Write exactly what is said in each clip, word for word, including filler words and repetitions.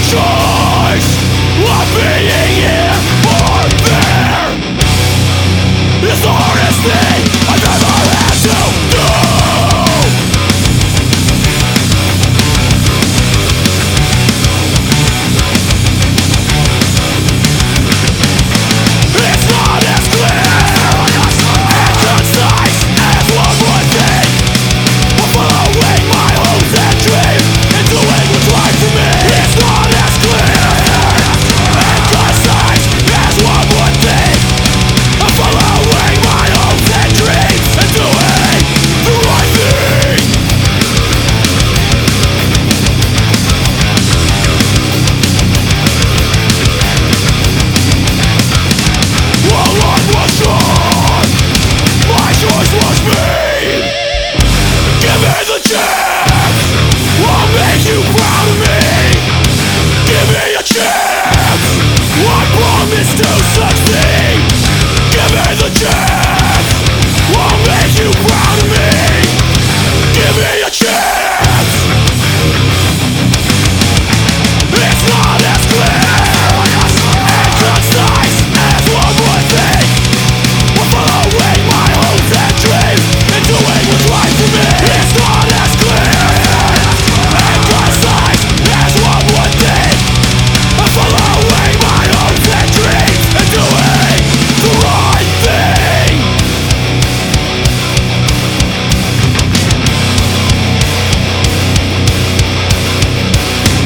choice of being here or there is the hardest thing I've ever had to do. It's not as clear and concise as one would think. I'm following my hopes and dreams and doing what's right for me. It's not as clear and concise as one would think. I'm following my hopes and dreams and doing the right thing. Well, life was short, my choice was made. Give me the chance, I'll make you proud of me. Give me a chance, I promise to succeed. Give me the chance, I'll make you proud of me. Give me a chance. It's not as clear and concise as one would think. I'm following my hopes and dreams and doing what's right for me. It's not as clear and concise as one would think. I'm following my hopes and dreams and doing the right thing.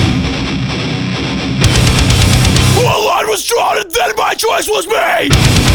A line was drawn and then my choice was made.